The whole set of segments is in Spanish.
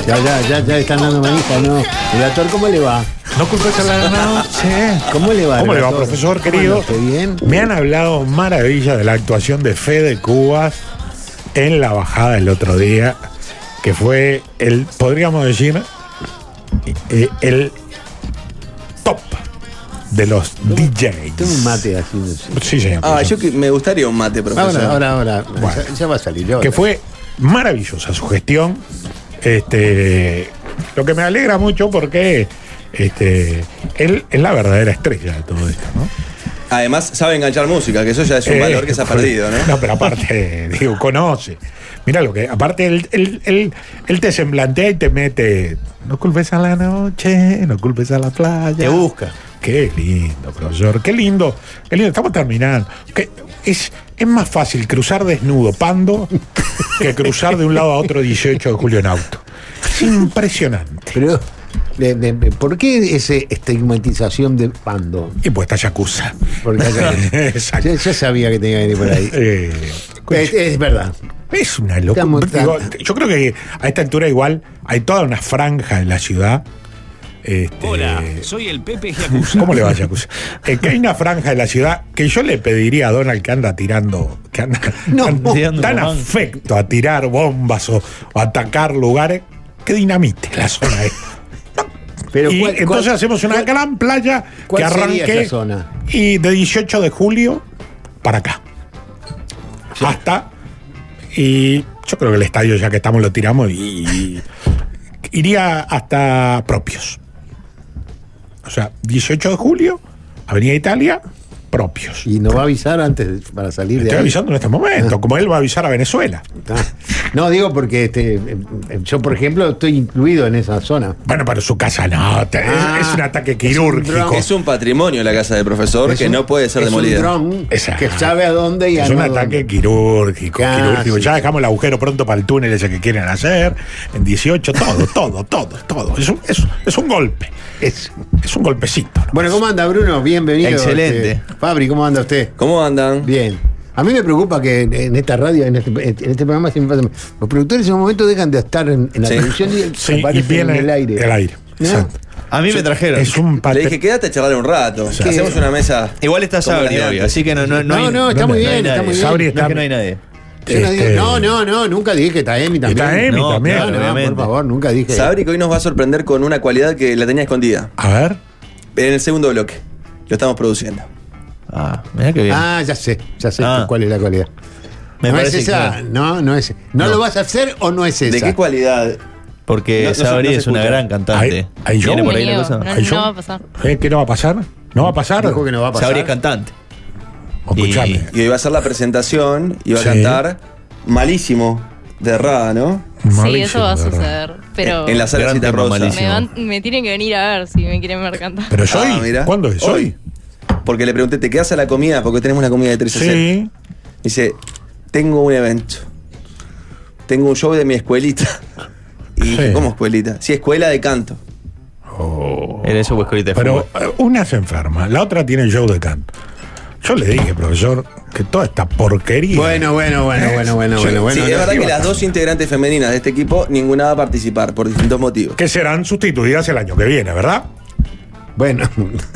Ya están dando manija, ¿no? Relator, ¿cómo le va? No culpes a la noche. ¿Cómo le va? ¿Cómo le va, relator? profesor querido? ¿Está bien? Me han hablado maravilla de la actuación de Fede Cubas en la bajada el otro día, que fue podríamos decir, el top de los DJs. Tengo un mate así. No sé. Sí, señor. Me gustaría un mate, profesor. Ahora. Bueno. Ya va a salir. Que fue maravillosa su gestión. Lo que me alegra mucho porque él es la verdadera estrella de todo esto, ¿no? Además, sabe enganchar música, que eso ya es un valor que se ha perdido, ¿no? No, pero aparte, conoce. Mira lo que, aparte, él te semblantea y te mete. No culpes a la noche, no culpes a la playa. Te busca. Qué lindo, profesor. Qué lindo. Estamos terminando. Es más fácil cruzar desnudo Pando que cruzar de un lado a otro 18 de julio en auto. Es impresionante. Pero, ¿por qué esa estigmatización de Pando? Y pues está Yakuza. Porque Exacto. ya sabía que tenía que venir por ahí. Es verdad. Es una locura. Yo creo que a esta altura igual hay toda una franja en la ciudad. Hola, soy el Pepe Yakuza. ¿Cómo le va, Yakuza? Que hay una franja en la ciudad que yo le pediría a Donald que anda tirando, tan afecto a tirar bombas o atacar lugares, que dinamite la zona esta. Pero y entonces hacemos una gran playa que arranque esa zona? Y de 18 de julio para acá. Sí. Y yo creo que el estadio, ya que estamos, lo tiramos y iría hasta Propios. O sea, 18 de julio, Avenida Italia, Propios. ¿Y nos va a avisar antes para salir de ahí? Estoy avisando en este momento, como él va a avisar a Venezuela. No, digo porque yo, por ejemplo, estoy incluido en esa zona. Bueno, pero su casa no, es un ataque quirúrgico. Es un patrimonio la casa del profesor que no puede ser demolida. Es un dron que sabe a dónde y a dónde. Es un ataque quirúrgico. Sí. Ya dejamos el agujero pronto para el túnel ese que quieren hacer. En 18, todo. Es un golpe. Es un golpecito, ¿no? Bueno, ¿cómo anda, Bruno? Bienvenido. Excelente. Fabri, ¿cómo anda usted? ¿Cómo andan? Bien. A mí me preocupa que en esta radio, en este programa, siempre pasa. Los productores en un momento dejan de estar en la televisión y aparecen en el aire. El aire. ¿No? Exacto. A mí me trajeron. Le dije, quédate a charlar un rato. Hacemos una mesa. Igual está Sabri hoy, así que no está muy bien. Está muy bien. Sabri está que no hay nadie. No, nunca dije que está Emi también. Está Emi también. Por favor, nunca dije. Sabri que hoy nos va a sorprender con una cualidad que la tenía escondida. A ver. En el segundo bloque. Lo estamos produciendo. Mirá que bien. Ya sé cuál es la cualidad. Me no parece es esa, que no es. ¿No lo vas a hacer o no es esa? ¿De qué cualidad? Porque Sabri es una gran cantante. ¿Viene por ahí la cosa? No va a pasar. ¿Qué no va a pasar? ¿No va a pasar? Dijo que no va a pasar. Sabri es cantante. Escuchame. Y hoy va a ser la presentación y va a cantar malísimo de Errada, ¿no? Sí, eso va a suceder. Pero en la sala Cita Rosa. Me tienen que venir a ver si me quieren ver cantar. Pero yo ¿cuándo es? ¿Hoy? Porque le pregunté, ¿te quedas a la comida? Porque tenemos una comida de 3 a 0. Sí. Dice, tengo un evento. Tengo un show de mi escuelita. Y dije, ¿cómo escuelita? Sí, escuela de canto. Eres su escuelita de Pero fútbol. una se enferma, la otra tiene show de canto. Yo le dije, profesor, que toda esta porquería. Bueno. Sí, es verdad que las dos integrantes femeninas de este equipo, ninguna va a participar por distintos motivos. Que serán sustituidas el año que viene, ¿verdad? Bueno.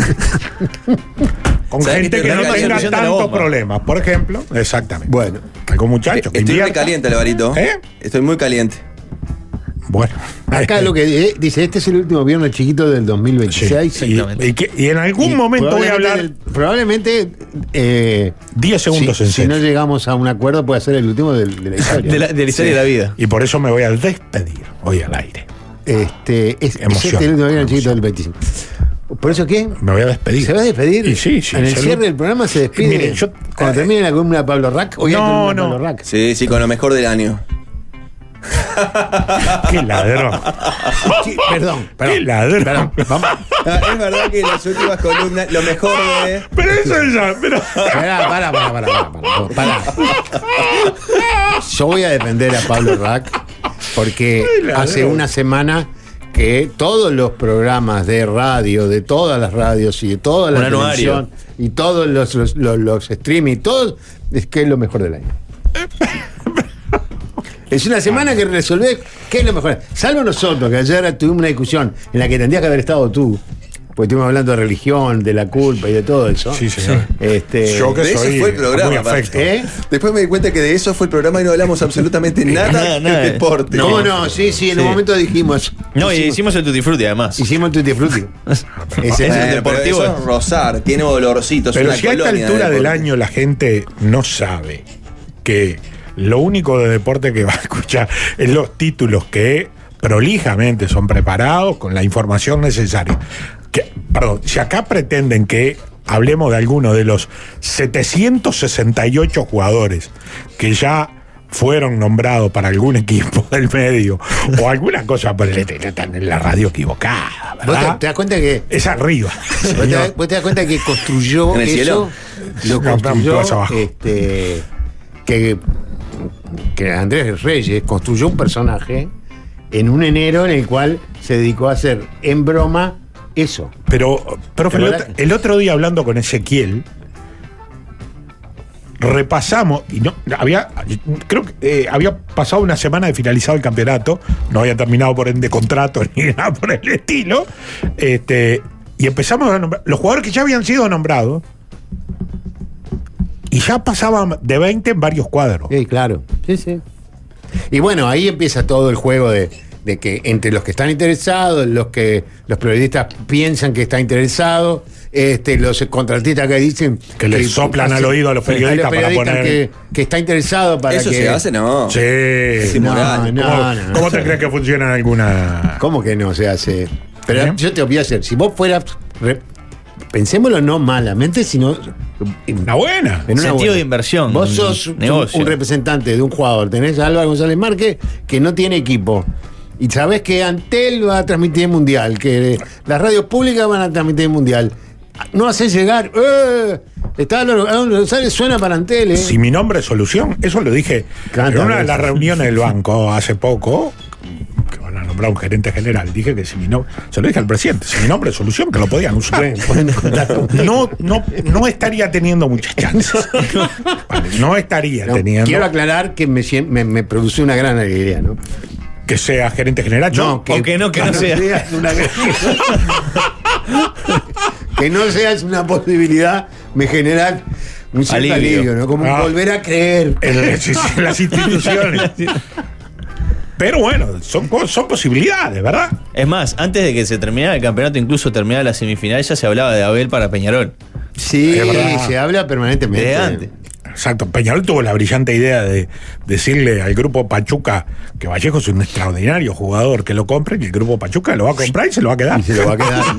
Con gente que no tenga tantos problemas, por ejemplo. Exactamente. Bueno. Con muchachos que Estoy muy caliente, Alvarito. Estoy muy caliente. Bueno. Acá lo que dice, este es el último viernes chiquito del 2026. Sí, y en algún momento voy a hablar. Probablemente 10 segundos en si no llegamos a un acuerdo, puede ser el último de la historia. De la historia de la vida. Y por eso me voy a despedir hoy al aire. Es el último viernes chiquito del 25. ¿Por eso qué? Me voy a despedir. ¿Se va a despedir? Y sí. En el cierre del programa se despide. Mire, cuando termine la columna de Pablo Rack. Hoy Pablo Rack. Sí, con lo mejor del año. ¡Qué ladrón! Perdón. ¡Qué ladrón! Vamos. Es verdad que en las últimas columnas, lo mejor de. Pero eso es ya. Pará. Yo voy a defender a Pablo Rack porque hace una semana que todos los programas de radio, de todas las radios y de toda la televisión y todos los streaming, todo es que es lo mejor del año. Es una semana que resolvé ¿Qué es lo mejor? Salvo nosotros, que ayer tuvimos una discusión en la que tendrías que haber estado tú. Porque estuvimos hablando de religión, de la culpa y de todo eso. Sí, señor. Yo que de eso fue el programa. Después me di cuenta que de eso fue el programa y no hablamos absolutamente nada del deporte. ¿Cómo no? Sí, en un momento dijimos. No, hicimos el Tutti Frutti además. Hicimos el Tutti Frutti. Ese es el deportivo. Eso es rozar, tiene olorcitos. Pero si a esta altura del año la gente no sabe que lo único de deporte que va a escuchar es los títulos que prolijamente son preparados con la información necesaria. Perdón, si acá pretenden que hablemos de alguno de los 768 jugadores que ya fueron nombrados para algún equipo del medio o alguna cosa por el estilo, están en la radio equivocada, ¿verdad? ¿Vos te das cuenta que es arriba? ¿Vos te das cuenta que construyó ¿en el cielo? Lo construyó que Andrés Reyes construyó un personaje en un enero en el cual se dedicó a hacer en broma eso. Pero, profe, el otro día hablando con Ezequiel, repasamos, y creo que había pasado una semana de finalizado el campeonato, no había terminado por ende contrato ni nada por el estilo, y empezamos a nombrar los jugadores que ya habían sido nombrados, y ya pasaban de 20 en varios cuadros. Sí, claro. Sí. Y bueno, ahí empieza todo el juego de que entre los que están interesados, los periodistas piensan que está interesado, los contratistas que dicen que le soplan al oído a los periodistas, para poner que está interesado para ¿eso que se hace? No. Sí. Es inmoral. ¿Cómo te crees que funciona en alguna? ¿Cómo que no se hace? Pero yo te voy a hacer, si vos fueras pensémoslo no malamente, sino una buena. En una sentido buena. De inversión. Vos sos un representante de un jugador. Tenés a Álvaro González Márquez que no tiene equipo. Y sabés que Antel va a transmitir el mundial, que las radios públicas van a transmitir el mundial. No haces llegar. Está Álvaro González, suena para Antel. Si mi nombre es solución, eso lo dije en una de las reuniones del banco hace poco. Que van a nombrar un gerente general, dije que si mi nombre, se lo dije al presidente, si mi nombre es solución, que lo podían usar. No estaría teniendo muchas chances. Vale, no estaría teniendo. Quiero aclarar que me produce una gran alegría, ¿no? Que sea gerente general. Que no sea. Que no seas una posibilidad, me genera un cierto alivio, ¿no? Como volver a creer en las instituciones. Pero bueno, son posibilidades, ¿verdad? Es más, antes de que se terminara el campeonato, incluso terminara la semifinal, ya se hablaba de Abel para Peñarol. Sí, se habla permanentemente. Desde antes. Exacto. Peñarol tuvo la brillante idea de decirle al grupo Pachuca que Vallejo es un extraordinario jugador, que lo compre, y el grupo Pachuca lo va a comprar y se lo va a quedar. Y se lo va a quedar.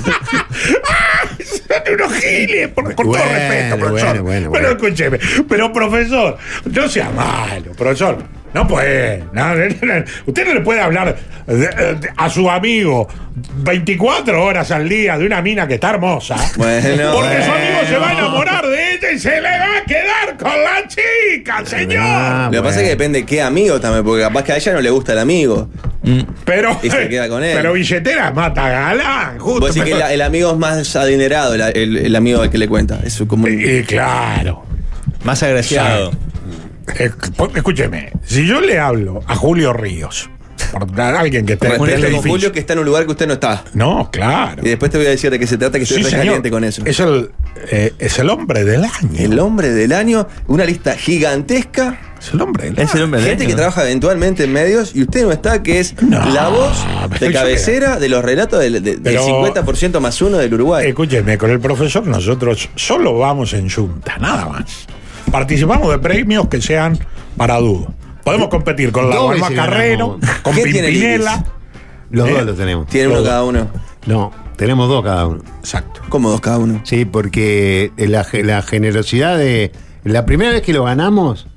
Son unos giles, con todo respeto, profesor. Bueno, escúcheme. Pero, profesor, no sea malo, profesor. No puede. Usted no le puede hablar a su amigo 24 horas al día de una mina que está hermosa. Porque su amigo se va a enamorar de ella y se le va a quedar con la chica, señor. Lo que pasa es que depende de qué amigo también, porque capaz que a ella no le gusta el amigo. Pero, y se queda con él. Pero billetera mata galán, justo. Vos decís que el amigo es más adinerado, el amigo al que le cuenta. Es como claro. Más agraciado. Escúcheme, si yo le hablo a Julio Ríos, por alguien que esté en el edificio, Julio que está en un lugar que usted no está. No, claro. Y después te voy a decir de qué se trata, que estoy caliente con eso. Es el hombre del año. El hombre del año, una lista gigantesca. Es el hombre del año. Gente que trabaja eventualmente en medios y usted no está, que es la voz de cabecera de los relatos del 50% más uno del Uruguay. Escúcheme, con el profesor nosotros solo vamos en junta, nada más. Participamos de premios que sean para dudo. Podemos competir con la Balma Carrero, con Pimpinela. Los dos los tenemos. ¿Tiene uno cada uno? No, tenemos dos cada uno. Exacto. ¿Cómo dos cada uno? Sí, porque la generosidad de... La primera vez que lo ganamos,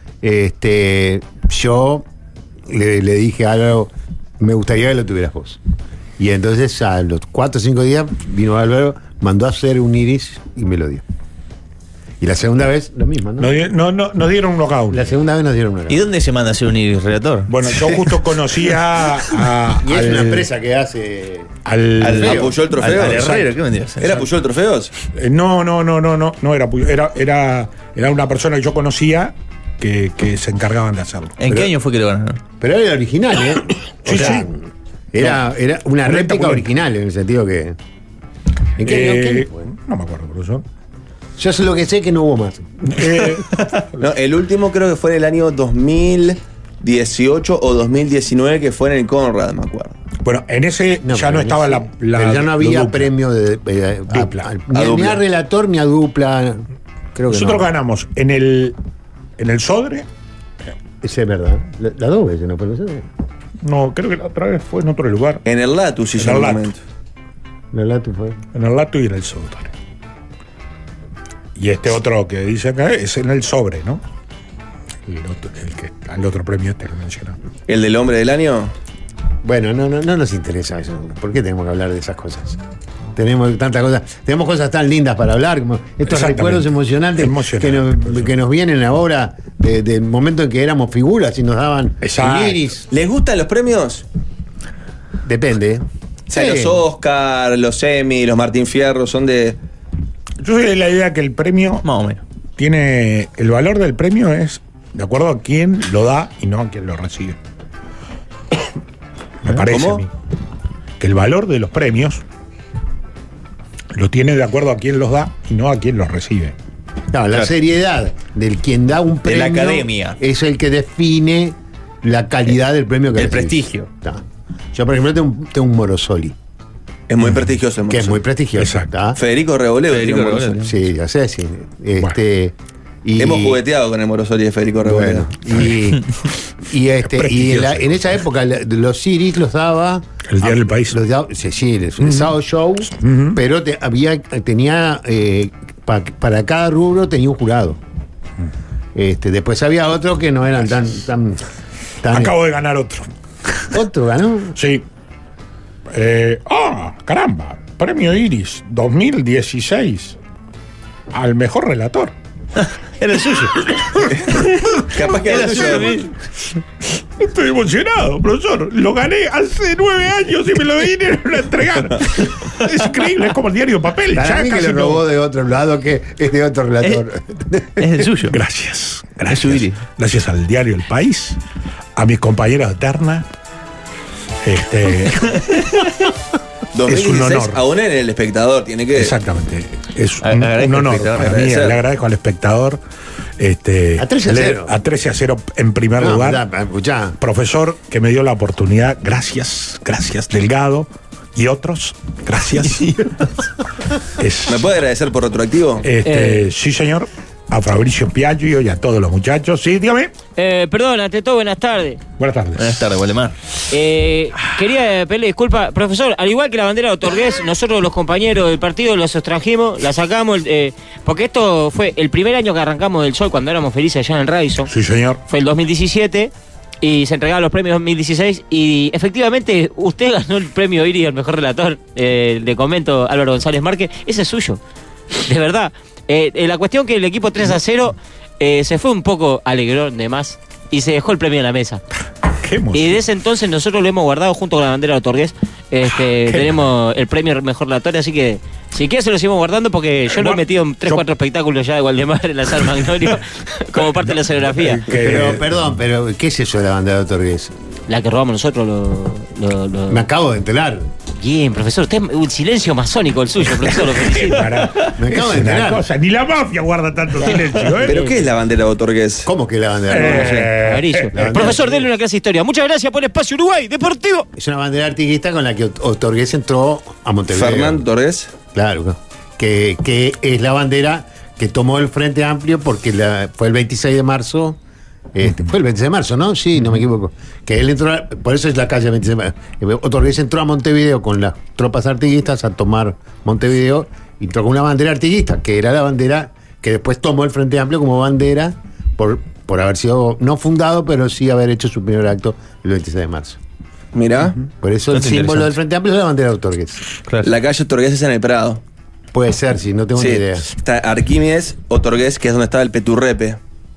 yo le dije a Álvaro, me gustaría que lo tuvieras vos. Y entonces a los 4 o 5 días vino Álvaro, mandó a hacer un iris y me lo dio. Y la segunda vez, lo mismo, ¿no? Nos dieron uno cada uno. La segunda vez nos dieron uno cada uno. ¿Y dónde se manda a hacer un iris, relator? Bueno, yo justo conocía a... Y es una empresa que hace... ¿A Puyol Trofeos? Al Herrero, ¿qué vendría a ser? ¿Era Puyol Trofeos? No era Puyol. Era una persona que yo conocía que se encargaban de hacerlo. ¿En qué año fue que lo ganaron? Pero era el original, ¿eh? Sí, sí. Era una réplica original, en el sentido que. ¿En qué año fue? No me acuerdo, profesor. Yo sé lo que sé que no hubo más. No, el último creo que fue en el año 2018 o 2019, que fue en el Conrad, me acuerdo. Bueno, en ese ya no estaba la pero ya no había dupla. premio de dupla. Ni a relator ni a dupla. Creo que Nosotros no. ganamos en el Sodre. Ese es verdad. La dos veces, ¿no? Pero No, creo que la otra vez fue en otro lugar. En el Latus hizo En un el momento. la Latu fue. En el Lato y en el Sodre. Y este otro que dice acá es en el Sobre, ¿no? El otro premio lo mencionó. ¿El del hombre del año? Bueno, no nos interesa eso. ¿Por qué tenemos que hablar de esas cosas? Tenemos tantas cosas, tenemos cosas tan lindas para hablar, como estos Exactamente. recuerdos emocionantes que nos vienen ahora del momento en que éramos figuras y nos daban Exacto. el iris. ¿Les gustan los premios? Depende. O sea, los Oscar, los Emmy, los Martín Fierro son de... Yo soy de la idea que el premio Más o menos. tiene. El valor del premio es de acuerdo a quién lo da y no a quién lo recibe. Me parece ¿Cómo? a mí. Que el valor de los premios lo tiene de acuerdo a quién los da y no a quién los recibe. No, la seriedad del quien da un De premio la academia. es el que define la calidad del premio que El recibes. prestigio. Está. Yo, por ejemplo, tengo un Morosoli, Es muy prestigioso el que es Morosoli. muy prestigioso. Exacto. ¿está? Federico Reboleo. Federico tiene un Reboleo. Morosoli. Sí, ya sé, sí. Y, Hemos jugueteado con el Morosoli de Federico Reboleo. Bueno, y Prestigioso. en esa época los Iris los daba El Diario del País. los daba, sí, el Sao Show, pero tenía para cada rubro tenía un jurado. Después había otros que no eran tan Acabo de ganar otro. otro ganó. Sí. Caramba. Premio Iris 2016 al mejor relator. Era el suyo. Capaz que Era era suyo. suyo. Estoy emocionado, profesor. Lo gané hace 9 años y me lo vinieron a entregar. Es increíble, es como el diario de papel. Para Ya mí que casi lo no- robó de otro lado, que es de otro relator. Es el suyo. Gracias. Es su Iris. Gracias al diario El País, a mis compañeros de Terna. 2016, honor. aún en El Espectador, tiene que... Exactamente. Es Agradezco un al honor espectador. para mí. Agradecer. Le agradezco al espectador. A 13-0. A 13-0 en primer No, lugar. escuchá. Profesor que me dio la oportunidad. Gracias, Delgado. Y otros, gracias. ¿Me puede agradecer por retroactivo? Sí, señor. A Fabricio Piaggio y a todos los muchachos. Sí, dígame. Perdón, ante todo, buenas tardes. Buenas tardes. Buenas tardes, Waldemar. Quería pedirle disculpas. Profesor, al igual que la bandera de Otorgués, nosotros los compañeros del partido la sustrajimos, la sacamos, porque esto fue el primer año que arrancamos del Sol cuando éramos felices allá en el Radisson. Sí, señor. Fue el 2017 y se entregaban los premios 2016 y efectivamente usted ganó el premio Iris al mejor relator. Le comento, Álvaro González Márquez, ese es suyo, de verdad. La cuestión que el equipo 3-0 se fue un poco alegrón de más y se dejó el premio en la mesa. Qué emoción. Y desde ese entonces nosotros lo hemos guardado junto con la bandera de Otorgués. Tenemos el premio mejor relator, así que si quieres se lo seguimos guardando porque yo lo he metido en 3-4 espectáculos ya de Waldemar en la Sala Magnolio como parte de la escenografía. Pero, perdón, pero ¿qué es eso de la bandera de Otorgués? La que robamos nosotros Me acabo de enterar. Bien, profesor, usted un silencio masónico el suyo, profesor, lo felicito. Me acabo de Es una enterar. cosa, ni la mafia guarda tanto silencio, ¿eh? ¿Pero qué es la bandera de Otorgués? ¿Cómo que la bandera? No sé. Amarillo. Profesor, denle una clase de historia. Muchas gracias por el espacio Uruguay Deportivo. Es una bandera artiguista con la que Otorgués entró a Montevideo. Fernando Otorgués. Claro, que es la bandera que tomó el Frente Amplio porque fue el 26 de marzo. Fue el 26 de marzo, ¿no? Sí, no me equivoco. Que él entró, por eso es la calle 26 de marzo. Otorgués entró a Montevideo con las tropas artiguistas a tomar Montevideo y entró con una bandera artiguista, que era la bandera que después tomó el Frente Amplio como bandera por haber sido, no fundado, pero sí haber hecho su primer acto el 26 de marzo. Mirá, Por eso el Es símbolo interesante. del Frente Amplio es la bandera de Otorgués. Claro. la calle Otorgués es en el Prado. Puede ser, sí, no tengo Sí, ni idea. está Arquímedes, Otorgués, que es donde estaba el Peturrepe.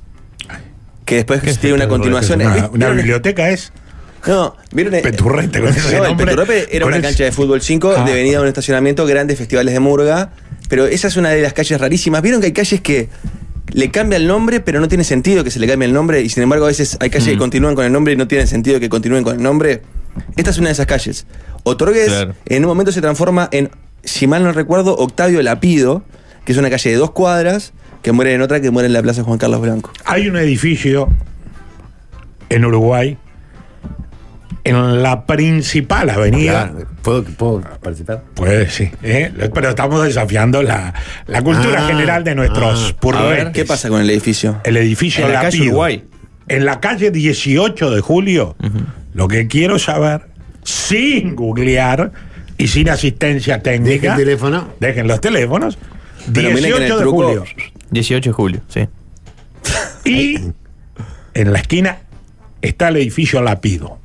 Que después tiene una continuación. Una ¿Vieron? biblioteca es No, ¿vieron? Peturrete con ese No, el nombre. Peturrepe era Con una ese- cancha de fútbol 5 Ah. de venida a un estacionamiento, grandes festivales de murga. Pero esa es una de las calles rarísimas. ¿Vieron que hay calles que le cambia el nombre, pero no tiene sentido que se le cambie el nombre, y sin embargo a veces hay calles que continúan con el nombre y no tienen sentido que continúen con el nombre. Esta es una de esas calles. Otorgués, en un momento se transforma en, si mal no recuerdo, Octavio Lapido, que es una calle de 2 cuadras, que muere en otra, que muere en la Plaza Juan Carlos Blanco. Hay un edificio en Uruguay, en la principal avenida. Claro. ¿Puedo participar? Pues sí, pero estamos desafiando la cultura general de nuestros A ver, ¿qué pasa con el edificio? El edificio En la calle Lapido. Uruguay. En la calle 18 de julio, lo que quiero saber, sin googlear y sin asistencia técnica. Deje el teléfono. Dejen los teléfonos. Pero miren que en el 18 de truco- julio. 18 de julio, sí. Y en la esquina está el edificio Lapido.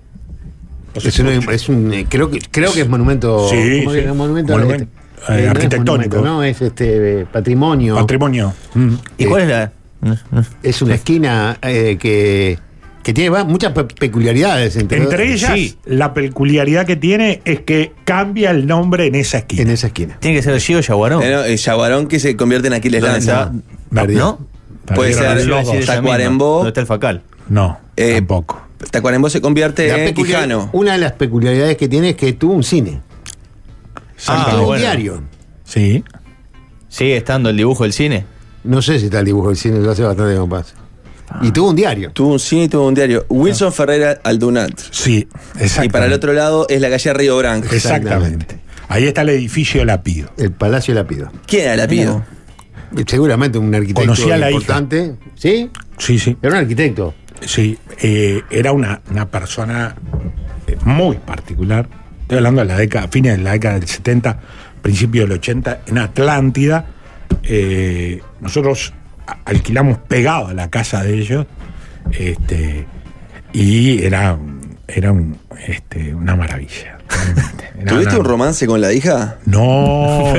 Creo que es monumento. Sí, ¿cómo sí. que es monumento? Monumento, no es arquitectónico. monumento, no, es patrimonio. Patrimonio. ¿Y cuál es la...? Es una esquina que tiene muchas peculiaridades. Entre ellas, sí. la peculiaridad que tiene es que cambia el nombre en esa esquina. En esa esquina. Tiene que ser Gio Yaguarón. El Yaguarón que se convierte en Aquiles ¿Dónde Lanza. está? ¿No? Puede Perdieron ser los dos. Tacuarembó. ¿Dónde está el Facal? No, Eh, tampoco. Tacuarembó se convierte en Quijano. Una de las peculiaridades que tiene es que tuvo un cine. Ah, tuvo un bueno. diario. Sí. ¿Sigue estando el dibujo del cine? No sé si está el dibujo del cine, lo hace bastante tiempo pasa. Y tuvo un diario. Tuvo un cine y tuvo un diario. Wilson Ferreira Aldunat. Sí, exactamente. Y para el otro lado es la calle Río Branco. Exactamente. Ahí está el edificio Lapido. El Palacio Lapido. ¿Quién era Lapido? Seguramente un arquitecto Conocí a la hija. importante. ¿Sí? Sí, sí. Era un arquitecto. Sí, era una persona muy particular. Estoy hablando de la década, fines de la década del 70, principio del 80, en Atlántida. Nosotros alquilamos pegado a la casa de ellos, y era una maravilla. realmente. Era ¿Tuviste una- un romance con la hija? No.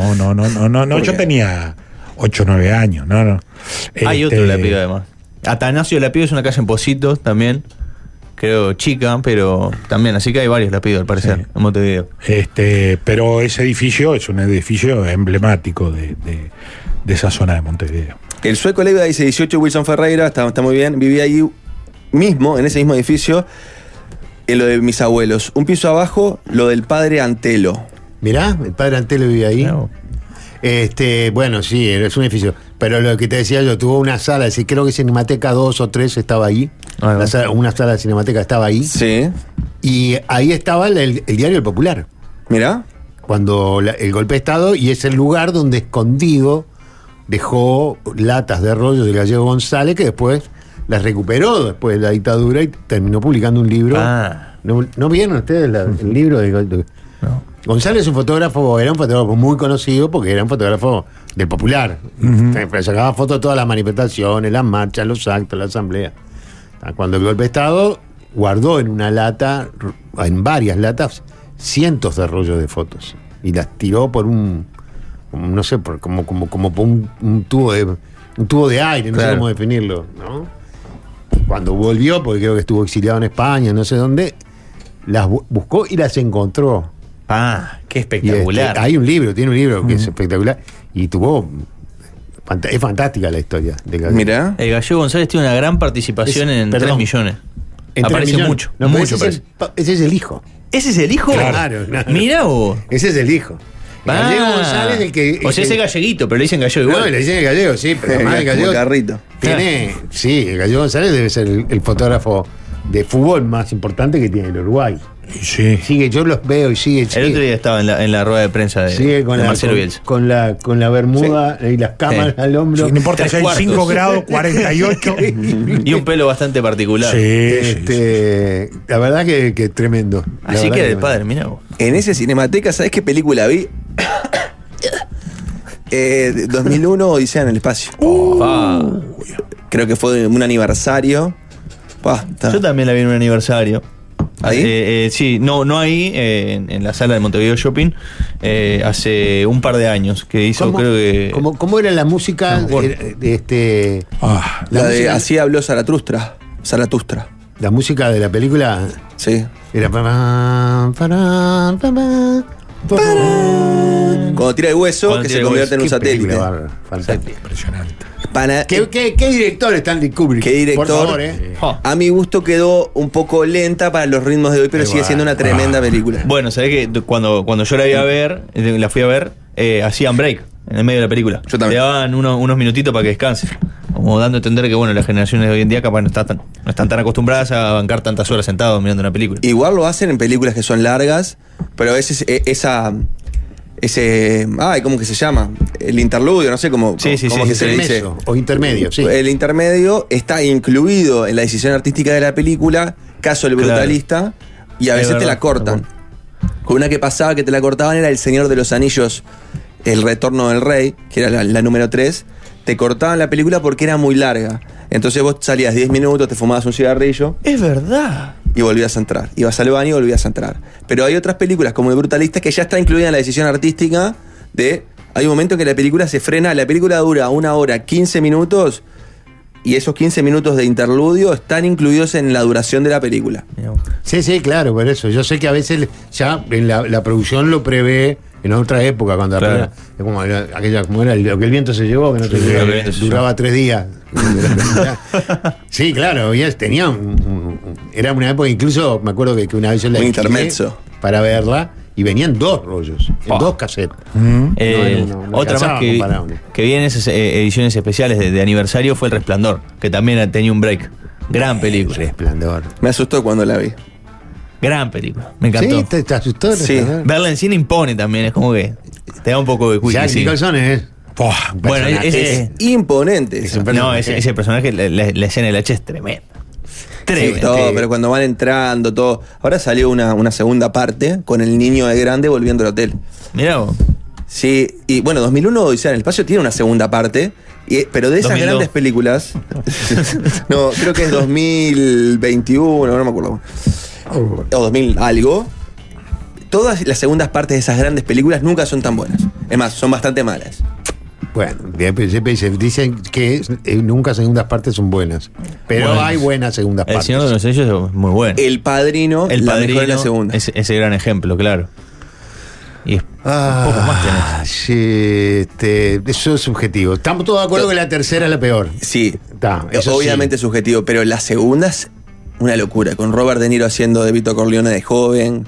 Yo tenía 8 o 9 años. No. Hay otro Lapido además. Atanasio Lapido es una calle en Positos también. Creo chica, pero también. Así que hay varios Lapido al parecer Sí. en Montevideo. Pero ese edificio es un edificio emblemático de esa zona de Montevideo. El sueco Leiva dice 18, Wilson Ferreira, está muy bien. Vivía ahí mismo, en ese mismo edificio, en lo de mis abuelos. Un piso abajo, lo del padre Antelo. Mirá, el padre Antelo vive ahí. No. Bueno, sí, es un edificio. Pero lo que te decía yo, tuvo una sala, es decir, creo que Cinemateca 2 o 3 estaba ahí. Ahí va. Una sala de Cinemateca estaba ahí. Sí. Y ahí estaba el diario El Popular. Mirá. Cuando el golpe de Estado, y es el lugar donde escondido dejó latas de rollo de Gallego González, que después las recuperó después de la dictadura y terminó publicando un libro. Ah. ¿No vieron ustedes el libro de No. González? Es un fotógrafo, era un fotógrafo muy conocido porque era un fotógrafo del Popular. Sacaba fotos de todas las manifestaciones, las marchas, los actos, la asamblea. Cuando el golpe de Estado, guardó en una lata, en varias latas, cientos de rollos de fotos y las tiró por no sé, como por un tubo de aire, no sé Claro. cómo definirlo, ¿no? Cuando volvió, porque creo que estuvo exiliado en España, no sé dónde, las buscó y las encontró. Ah, qué Y espectacular. hay un libro, tiene un libro que es espectacular y es fantástica la historia de Gallego. Mirá. El Gallego González tiene una gran participación en 3 millones. En 3 Aparece millones. mucho. No, pero mucho ese, ese es el hijo. ¿Ese es el hijo? Claro. Mirá vos. Ese es el hijo. Gallego González, el que. O sea, ese galleguito, pero le dicen gallego igual. No, le dicen el gallego, sí, pero además el Como gallego. Carrito. Tiene. Sí, el Gallego González debe ser el fotógrafo de fútbol más importante que tiene el Uruguay. Sí. Sigue, yo los veo y sigue. El otro día estaba en la rueda de prensa de, Sigue con de la, Marcelo Bielsa. con la bermuda y las cámaras Sí. al hombro. Sí, no importa si hay 3 5 cuartos. grados, 48. Y un pelo bastante particular. Sí. La verdad que tremendo. La Así verdad que era el tremendo. padre, mirá vos. En ese Cinemateca, ¿sabés qué película vi? 2001, Odisea en el espacio. Creo que fue un aniversario. Está. Yo también la vi en un aniversario. ¿Ahí? Sí, no ahí, en la sala de Montevideo Shopping, hace un par de años que hizo, ¿Cómo, creo que. cómo era la música No me acuerdo. de La de música, Así habló Zaratustra. la música de la película Sí. era Cuando tira el hueso, que se convierte en un satélite. Fantástico. Impresionante. ¿Qué director Stanley Kubrick? ¿Qué director? Por favor, A mi gusto quedó un poco lenta para los ritmos de hoy, pero sigue siendo una tremenda película. Bueno, sabés que cuando yo la iba a ver, la fui a ver, hacían break en el medio de la película. Yo también. Le daban unos minutitos para que descanse. Como dando a entender que bueno, las generaciones de hoy en día capaz no están tan acostumbradas a bancar tantas horas sentados mirando una película. Igual lo hacen en películas que son largas, pero a veces ¿cómo que se llama? El interludio, no sé cómo que se dice. Intermedio, o intermedio, sí. El intermedio está incluido en la decisión artística de la película, caso El Brutalista, y a veces te la cortan. Con una que pasaba que te la cortaban era El Señor de los Anillos, El Retorno del Rey, que era la número 3. Te cortaban la película porque era muy larga. Entonces vos salías 10 minutos, te fumabas un cigarrillo. Es verdad. Y volvías a entrar. Ibas al baño y volvías a entrar. Pero hay otras películas como El Brutalista que ya está incluida en la decisión artística de... Hay un momento en que la película se frena. La película dura 1 hora 15 minutos y esos 15 minutos de interludio están incluidos en la duración de la película. Sí, claro, por eso. Yo sé que a veces ya en la producción lo prevé en otra época, cuando apenas, como era lo que el viento se llevó, que no se llevó, duraba 3 días. Sí, claro, tenía era una época, incluso me acuerdo que una vez yo la alquilé para verla y venían 2 rollos, en 2 cassettes. Otra más que vi en esas ediciones especiales de aniversario fue El Resplandor, que también tenía un break. Gran película. Resplandor. Me asustó cuando la vi. Gran película, me encantó. ¿Sí? ¿Te asustó? Sí. Verla en cine impone también, es como que te da un poco de Jack Nicholson es... Bueno, es imponente. Ese personaje, la escena de la H es tremenda. Sí, todo, pero cuando van entrando, todo. Ahora salió una segunda parte con el niño de grande volviendo al hotel. Mirá vos. Sí, y bueno, 2001 Odisea en el espacio tiene una segunda parte, pero de esas 2002. grandes películas, no, creo que es 2021, no me acuerdo, o 2000 algo, todas las segundas partes de esas grandes películas nunca son tan buenas. Es más, son bastante malas. Bueno, dicen que nunca segundas partes son buenas, pero bueno, hay buenas segundas partes. El Señor de los Anillos es muy bueno. El Padrino mejor en la segunda. Ese gran ejemplo, claro. Y poco más tenés. Sí, eso es subjetivo. Estamos todos de acuerdo que la tercera es la peor. Sí, eso obviamente es subjetivo, pero la segunda es una locura, con Robert De Niro haciendo de Vito Corleone de joven.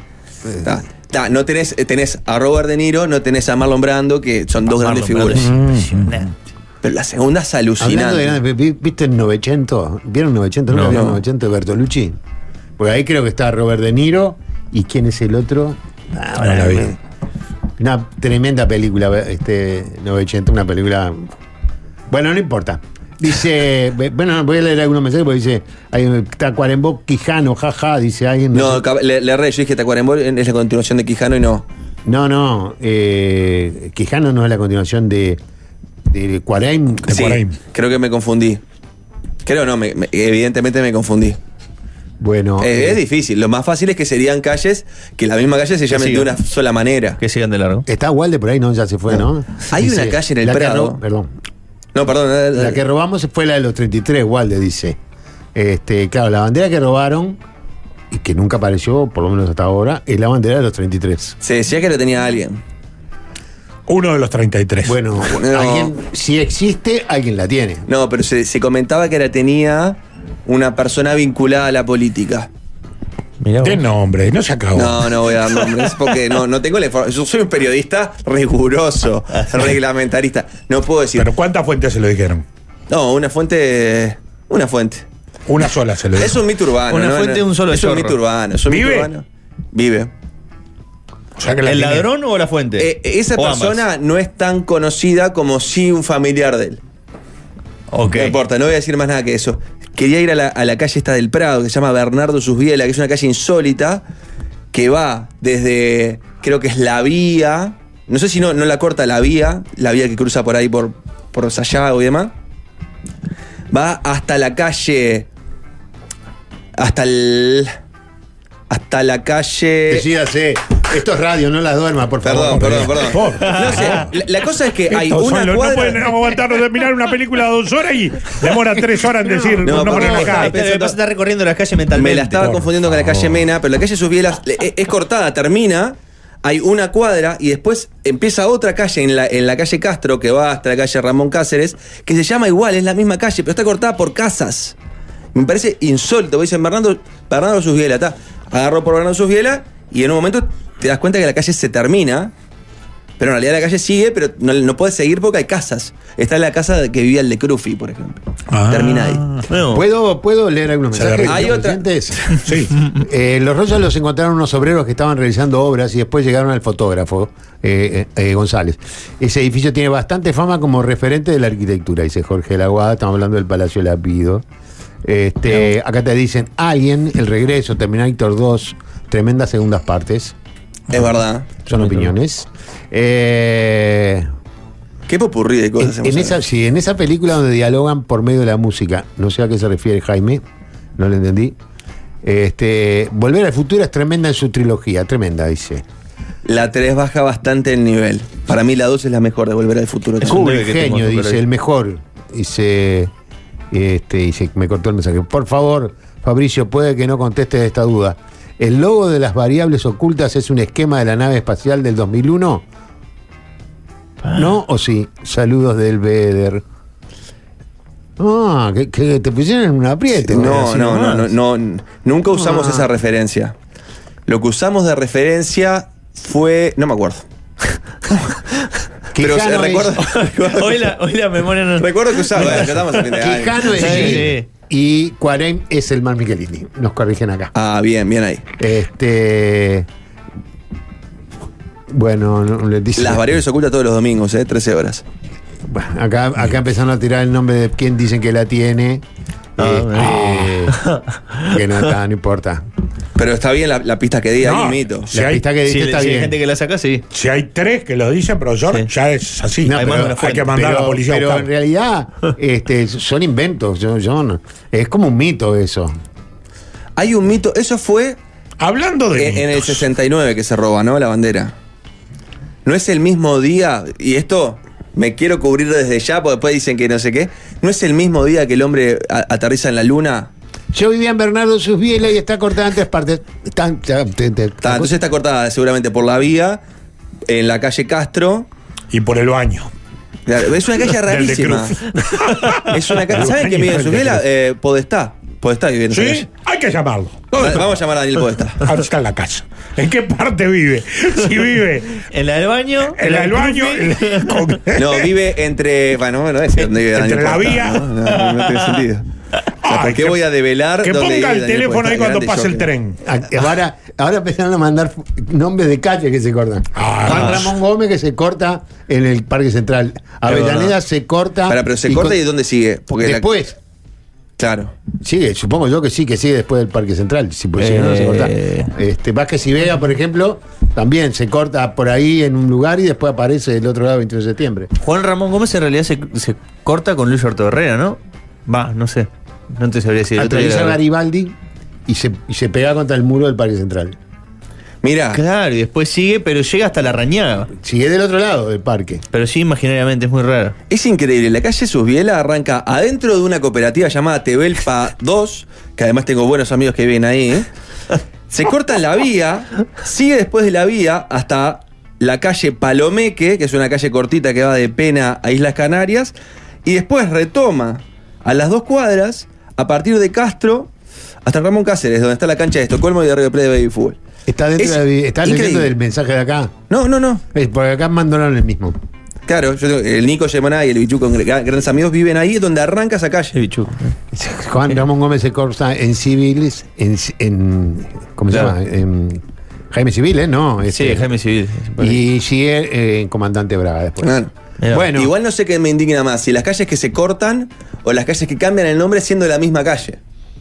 No tenés a Robert De Niro, no tenés a Marlon Brando, que son dos grandes figuras. Pero la segunda es alucinante. ¿Viste el Novecento? ¿Vieron Novecento? ¿Nunca vieron Novecento de Bertolucci? Porque ahí creo que está Robert De Niro. ¿Y quién es el otro? No la vi. Una tremenda película, Novecento, una película... Bueno, no importa. Dice, bueno, voy a leer algunos mensajes porque dice, Tacuarembó, Quijano, jaja, dice alguien. No, le erré, yo dije Tacuarembó es la continuación de Quijano y no. No, Quijano no es la continuación de Cuarem. Sí, creo que me confundí. Evidentemente me confundí. Bueno. Es difícil. Lo más fácil es que serían calles, que la misma calle se llamen de una sola manera. Que sigan de largo. Está Walde por ahí, ¿no? Ya se fue, ¿no? Hay una calle en el Prado. Perdón. No, perdón. La que robamos fue la de los 33, Walde dice. Claro, la bandera que robaron, y que nunca apareció, por lo menos hasta ahora, es la bandera de los 33. Se decía que la tenía alguien. Uno de los 33. Bueno, alguien, si existe, alguien la tiene. No, pero se comentaba que la tenía una persona vinculada a la política. ¿Qué nombre? No se acabó. No voy a dar nombres porque no tengo la información. Yo soy un periodista riguroso, reglamentarista. No puedo decir. ¿Pero cuántas fuentes se lo dijeron? No, una fuente. Una sola se lo dijeron. Es un mito urbano. Una fuente de un solo Es un mito urbano. ¿Vive? Vive. O sea que ¿El ladrón o la fuente? Esa persona no es tan conocida como si un familiar de él. Ok. No importa, no voy a decir más nada que eso. Quería ir a la calle esta del Prado, que se llama Bernardo Susbiela, que es una calle insólita, que va desde, creo que es la vía, no sé si no la corta la vía que cruza por ahí por Sayago y demás, va hasta la calle, hasta la calle... Decídase, esto es radio, no las duermas, por favor. Perdón. No sé, la cosa es que hay una No cuadra... pueden aguantarnos de mirar una película de 2 horas y demora 3 horas en decir No, ponen acá. Está recorriendo la calle mentalmente. Me la estaba confundiendo con la calle Mena, pero la calle Susbiela es cortada, termina hay una cuadra y después empieza otra calle en la calle Castro que va hasta la calle Ramón Cáceres, que se llama igual, es la misma calle, pero está cortada por casas. Me parece insólito. Dicen Bernardo Susbiela, agarró por Bernardo Susbiela y en un momento te das cuenta que la calle se termina, pero en realidad la calle sigue, pero no puede seguir porque hay casas. Está en la casa que vivía el de Crufi, por ejemplo. Termina ahí. No. ¿Puedo leer algunos mensajes? Hay otra. Sí. Los Royas los encontraron unos obreros que estaban realizando obras y después llegaron al fotógrafo González. Ese edificio tiene bastante fama como referente de la arquitectura, dice Jorge Laguada. Estamos hablando del Palacio Lapido. Acá te dicen Alien, El Regreso, Terminator 2, tremendas segundas partes. Es verdad. Son opiniones. Qué popurrí de cosas. En esa película donde dialogan por medio de la música, no sé a qué se refiere Jaime, no lo entendí. Volver al futuro es tremenda en su trilogía, tremenda, dice. La 3 baja bastante el nivel. Para mí la 2 es la mejor de Volver al Futuro. Kubrick, genio, dice, el mejor. Dice, me cortó el mensaje. Por favor, Fabricio, puede que no contestes esta duda. ¿El logo de las variables ocultas es un esquema de la nave espacial del 2001? ¿No o sí? Saludos del Beder. Que te pusieron en un apriete. No. Nunca usamos esa referencia. Lo que usamos de referencia fue... No me acuerdo. Pero recuerdo... Hoy la memoria no... Recuerdo que usaba... Bueno, Quijano es sí. Y Cuarem es el Mar Michelini. Nos corrigen acá. Bien ahí. Bueno, les dice. Las variables ocultas todos los domingos, 13 horas. Bueno, acá empezaron a tirar el nombre de quién dicen que la tiene. Que no importa. Pero está bien la pista que diga, hay un mito. La pista que dice está bien. Si hay gente que la saca, sí. Si hay 3 que lo dicen, profesor, ya es así. No, hay que mandar a la policía pero a buscar. En realidad son inventos. Es como un mito eso. Hay un mito, eso fue... Hablando de en el 69 que se roba, ¿no? La bandera. No es el mismo día, y esto me quiero cubrir desde ya, porque después dicen que no sé qué. ¿No es el mismo día que el hombre aterriza en la luna? Yo vivía en Bernardo Susbiela y está cortada en 3 partes. Entonces está cortada seguramente por la vía, en la calle Castro. Y por el baño. Claro, es una calle rarísima. Es una calle. ¿Saben que vive en Susbiela? Podestá vive en esa calle. Hay que llamarlo. Vamos a llamar a Daniel Podestá. Ahora está en la casa. ¿En qué parte vive? Si vive en la del baño. En la del baño. No, vive entre. Bueno, no es dónde vive Daniel Podestá. Entre la vía. No tiene sentido. ¿Por qué voy a develar? Que ponga el teléfono ahí cuando pase el tren. Ahora empezaron a mandar nombres de calles que se cortan. Juan Ramón Gómez que se corta en el Parque Central. Avellaneda se corta. Pero se corta y ¿dónde sigue? Porque después. Claro. Sigue, supongo yo que sigue después del Parque Central. Si no se corta. Vázquez y Vega, por ejemplo, también se corta por ahí en un lugar y después aparece del otro lado 21 de septiembre. Juan Ramón Gómez en realidad se corta con Luis Orto Herrera, ¿no? No sé. No te sabría decir. Atraviesa Garibaldi y se pega contra el muro del Parque Central. Mira. Claro, y después sigue, pero llega hasta la Rañaga. Sigue del otro lado del parque. Pero sí, imaginariamente, es muy raro. Es increíble. La calle Susbiela arranca adentro de una cooperativa llamada Tebelpa 2, que además tengo buenos amigos que viven ahí. Se corta en la vía, sigue después de la vía hasta la calle Palomeque, que es una calle cortita que va de Pena a Islas Canarias, y después retoma a las 2 cuadras, a partir de Castro, hasta Ramón Cáceres, donde está la cancha de Estocolmo y de Río Play de Baby Fútbol. ¿Estás leyendo del mensaje de acá? No. Porque acá mandaron el mismo. Claro, el Nico Yemaná y el Bichu con grandes amigos viven ahí, donde arranca esa calle. El Bichu. Juan Ramón Gómez se corta en Civiles, ¿cómo se llama? En Jaime Civil, ¿no? Sí, Jaime Civil. Y sigue en Comandante Braga después. Bueno, igual no sé qué me indigna más, si las calles que se cortan o las calles que cambian el nombre siendo la misma calle.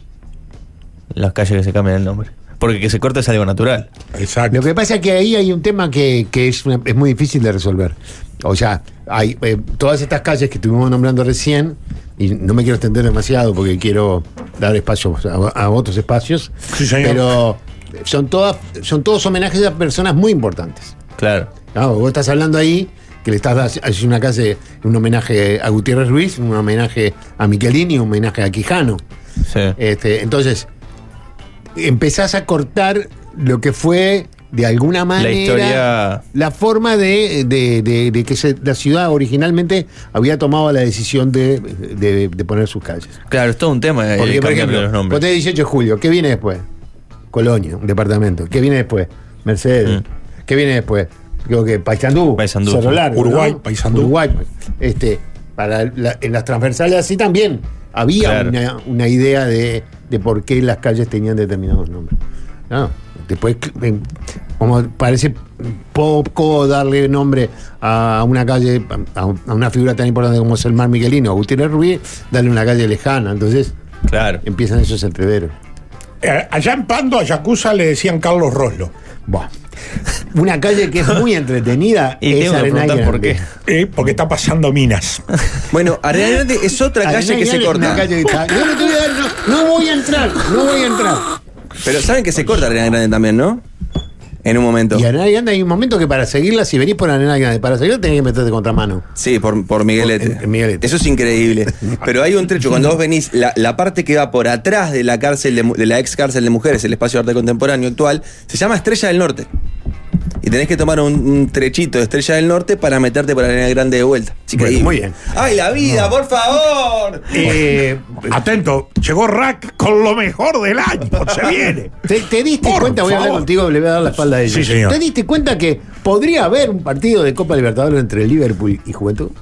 Las calles que se cambian el nombre. Porque que se corta es algo natural. Exacto. Lo que pasa es que ahí hay un tema que es muy difícil de resolver. O sea, hay todas estas calles que estuvimos nombrando recién, y no me quiero extender demasiado porque quiero dar espacio a otros espacios, sí, pero son todos homenajes a personas muy importantes. Claro. Vos estás hablando ahí que le estás haciendo una calle, un homenaje a Gutiérrez Ruiz, un homenaje a Michelini, un homenaje a Quijano. Sí. Entonces empezás a cortar lo que fue de alguna manera la forma de que la ciudad originalmente había tomado la decisión de poner sus calles. Claro, es todo un tema. Porque, por ejemplo, los nombres. 18 de julio, ¿qué viene después? Colonia, un departamento. ¿Qué viene después? Mercedes. ¿Qué viene después? Creo que Paysandú, Cerro Largo, Uruguay, ¿no? Paysandú. Uruguay. En las transversales así también había una idea de por qué las calles tenían determinados nombres. No, después, como parece poco darle nombre a una calle, a una figura tan importante como es el Mar Miguelino, Gutiérrez Ruiz, darle una calle lejana. Entonces, empiezan esos entreveros. Allá en Pando, a Yakuza le decían Carlos Roslo. Una calle que es muy entretenida es Arenal Grande. ¿Por qué? Porque está pasando minas. Bueno, Arenal Grande es otra calle que se corta. No voy a entrar. Pero saben que se corta Arenal Grande también, ¿no? En un momento. Y Arenal Grande hay un momento que para seguirla, si venís por Arenal Grande, para seguirla tenés que meterte contramano. Sí, por Miguelete. Miguelete. Eso es increíble. Pero hay un trecho, cuando vos venís, la parte que va por atrás de la cárcel de la ex cárcel de mujeres, el espacio de arte contemporáneo actual, se llama Estrella del Norte. Y tenés que tomar un trechito de Estrella del Norte para meterte por Arenal Grande de vuelta. Bueno, muy bien. ¡Ay, la vida, por favor! Atento, llegó Rack con lo mejor del año. Se viene. ¿Te diste cuenta? Voy a hablar contigo, le voy a dar la espalda a ella. Sí, señor. ¿Te diste cuenta que podría haber un partido de Copa Libertadores entre Liverpool y Juventud?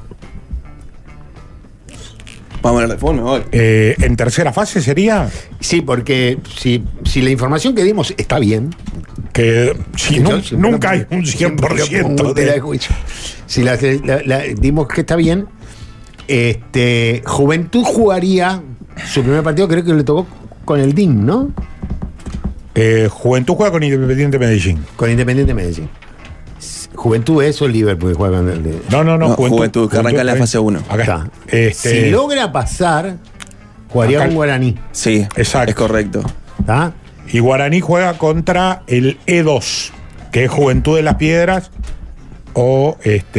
Vamos a hablar de fútbol, me voy. ¿En tercera fase sería? Sí, porque si la información que dimos está bien. Que nunca hay un 100% de juicio. Si la dimos que está bien, Juventud jugaría su primer partido, creo que le tocó con el DIN, ¿no? Juventud juega con Independiente Medellín. Con Independiente Medellín. Juventud es o Liverpool juega con el No, Juventud, que arranca en la fase 1. Acá está. Si logra pasar, jugaría con Guaraní. Sí, exacto. Es correcto. ¿Está? Y Guaraní juega contra el E2, que es Juventud de las Piedras, o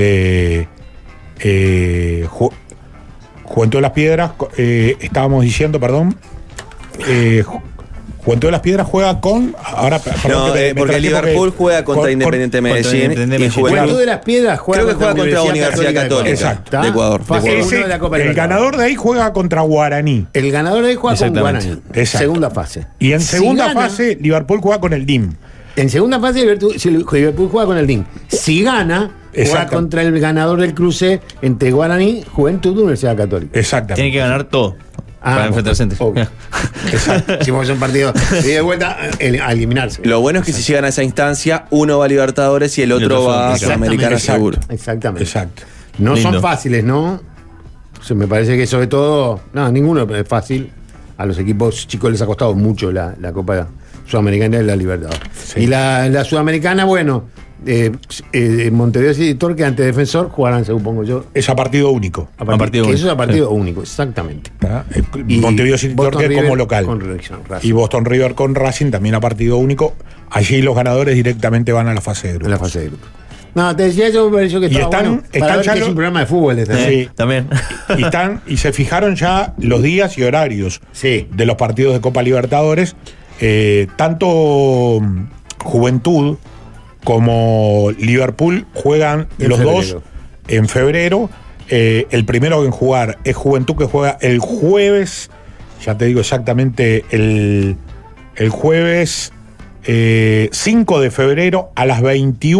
Juventud de las Piedras, estábamos diciendo, perdón, Juventud de las Piedras juega con. Porque el Liverpool juega contra Independiente Medellín. Y Juventud de las Piedras creo que juega contra Universidad Católica. Exacto. De Ecuador. El ganador de ahí juega contra Guaraní. El ganador de ahí juega con Guaraní. Exacto. Segunda fase. Y en segunda fase, Liverpool juega con el DIM. En segunda fase, Liverpool juega con el DIM. Si gana, juega contra el ganador del cruce entre Guaraní, Juventud y Universidad Católica. Exactamente. Tiene que ganar todo. Para enfrentarse entre. Exacto. Si vamos a un partido y de vuelta a eliminarse. Lo bueno es que si llegan a esa instancia, uno va a Libertadores y el otro va a Sudamericana seguro. Exactamente. Exacto. No son fáciles, ¿no? Me parece que sobre todo, ninguno es fácil. A los equipos chicos les ha costado mucho la Copa Sudamericana y la Libertadores. Sí. Y la Sudamericana, bueno, Montevideo y Torque ante Defensor jugarán, supongo yo. Es a partido único. Eso es a partido único, exactamente. Montevideo y Torque como local. Y Boston River con Racing también a partido único. Allí los ganadores directamente van a la fase de grupos. En la fase de grupos. No, te decía yo, me pareció que estaba bueno. Están ya es un programa de fútbol. Sí, también. Y se fijaron ya los días y horarios de los partidos de Copa Libertadores. Tanto Juventud como Liverpool juegan los dos en febrero. El primero en jugar es Juventud, que juega el jueves, ya te digo exactamente, el jueves 5 de febrero a las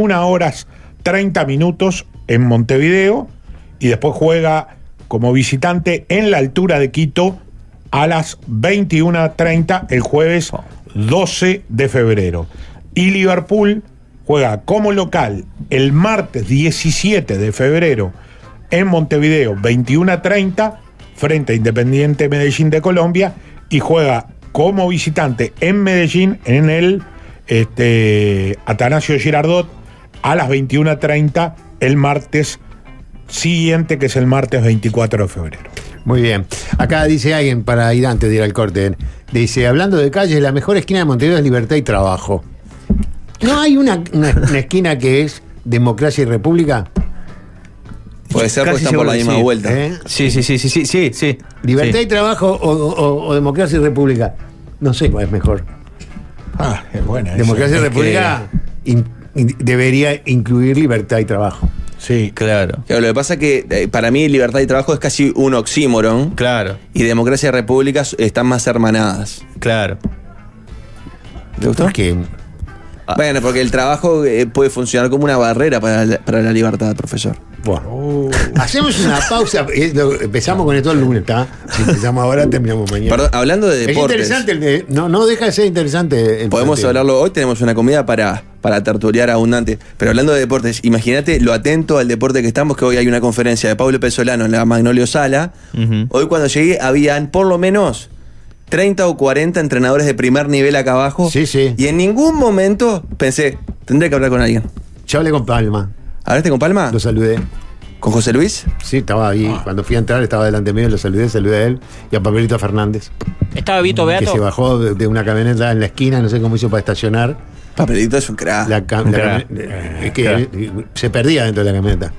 21:30 en Montevideo, y después juega como visitante en la altura de Quito a las 21:30 el jueves 12 de febrero. Y Liverpool juega como local el martes 17 de febrero en Montevideo, 21:30, frente a Independiente Medellín de Colombia, y juega como visitante en Medellín, en el Atanasio Girardot, a las 21:30 el martes siguiente, que es el martes 24 de febrero. Muy bien. Acá dice alguien, para ir antes de ir al corte, dice, hablando de calles, la mejor esquina de Montevideo es Libertad y Trabajo. ¿No hay una esquina que es Democracia y República? Puede ser, porque están por la misma vuelta. Sí. Libertad y Trabajo o Democracia y República. No sé cuál es mejor. Es buena. Democracia y República. debería incluir libertad y trabajo. Sí, claro. Lo que pasa es que para mí libertad y trabajo es casi un oxímoron. Claro. Y democracia y república están más hermanadas. Claro. ¿Te gustó? Porque Bueno, porque el trabajo puede funcionar como una barrera para la libertad, profesor. bueno, hacemos una pausa. Empezamos con esto el lunes, ¿está? Si empezamos ahora, terminamos mañana. Perdón, hablando de deportes. Es interesante, no deja de ser interesante. Podemos hablarlo hoy, tenemos una comida para tertuliar abundante. Pero hablando de deportes, imagínate lo atento al deporte que estamos, que hoy hay una conferencia de Pablo Pesolano en la Magnolio Sala. Hoy cuando llegué habían por lo menos 30 o 40 entrenadores de primer nivel acá abajo. Sí, sí. Y en ningún momento pensé, tendré que hablar con alguien. Yo hablé con Palma. ¿Hablaste con Palma? Lo saludé. ¿Con José Luis? Sí, estaba ahí. Cuando fui a entrar, estaba delante mío, lo saludé a él y a Papelito Fernández. ¿Estaba Vito Que Beato? se bajó de una camioneta en la esquina, no sé cómo hizo para estacionar. Papelito es un crack. Es que se perdía dentro de la camioneta.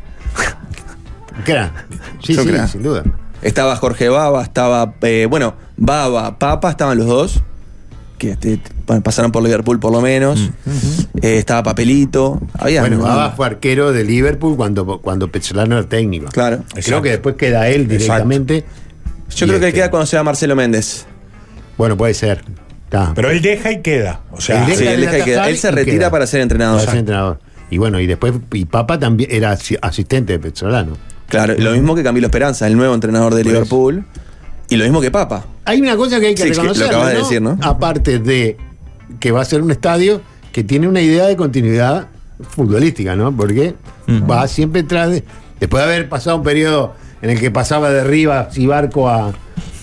Crack. Sí, Son crack. sin duda. Estaba Jorge Baba, estaba, Baba, Papa, estaban los dos, que pasaron por Liverpool por lo menos. Estaba Papelito. Baba fue arquero de Liverpool cuando Pesolano era técnico. Claro. Creo Exacto. que después queda él directamente. Yo creo que él queda cuando se va Marcelo Méndez. Bueno, puede ser. Está. Pero él deja y queda. O sea, Él Sí, él deja que queda. Él se retira para ser entrenador. Para ser entrenador. Y bueno, y después, Papa también era asistente de Pesolano. Claro, lo mismo que Camilo Esperanza, el nuevo entrenador de Liverpool. Y lo mismo que Papa. Hay una cosa que hay que Sí, reconocer, lo acabas de decir, ¿no? Aparte de que va a ser un estadio que tiene una idea de continuidad futbolística, ¿no? Porque va siempre tras de... Después de haber pasado un periodo en el que pasaba de Rivas y Barco a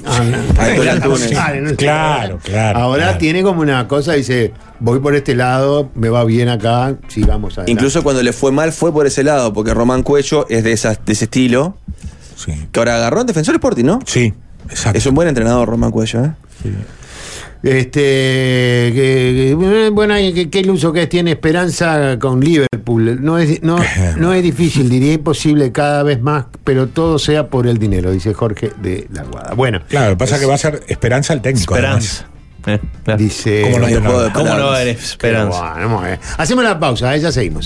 Túnez. Claro. Ahora claro. tiene como una cosa, dice, voy por este lado, me va bien acá, sigamos adelante. Incluso cuando le fue mal fue por ese lado, porque Román Cuello es de ese estilo. Sí. Que ahora agarró en Defensor Sporting, ¿no? Sí, exacto. Es un buen entrenador, Román Cuello, ¿eh? Bueno, ¿qué iluso que tiene esperanza con Liverpool? No es difícil, diría imposible cada vez más, pero todo sea por el dinero, dice Jorge de la Guada. Bueno, Claro, lo que pasa es que va a ser Esperanza el técnico. Esperanza. Claro. dice... ¿Cómo no? Juego de ¿Cómo no va a palabras. haber esperanza? Bueno, hacemos la pausa, ya seguimos.